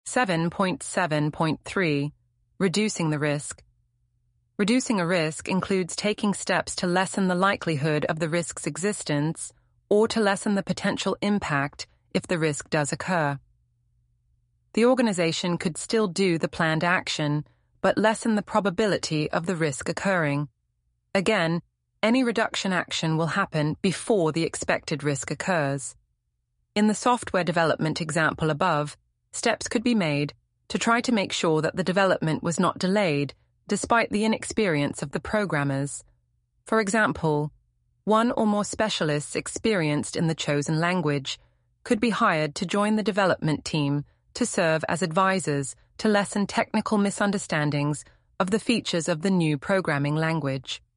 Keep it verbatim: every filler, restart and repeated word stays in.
seven point seven point three. Reducing the risk. Reducing a risk includes taking steps to lessen the likelihood of the risk's existence or to lessen the potential impact if the risk does occur. The organization could still do the planned action, but lessen the probability of the risk occurring. Again, any reduction action will happen before the expected risk occurs. In the software development example above, steps could be made to try to make sure that the development was not delayed despite the inexperience of the programmers. For example, one or more specialists experienced in the chosen language could be hired to join the development team to serve as advisors to lessen technical misunderstandings of the features of the new programming language.